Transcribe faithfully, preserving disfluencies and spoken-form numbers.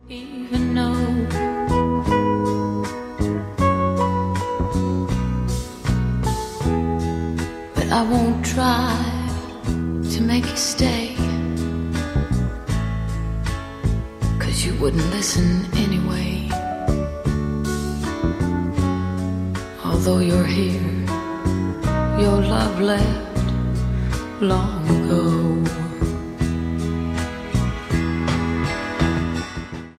Even know but I won't try to make you stay, 'cause you wouldn't listen anyway. Although you're here, your love left long ago.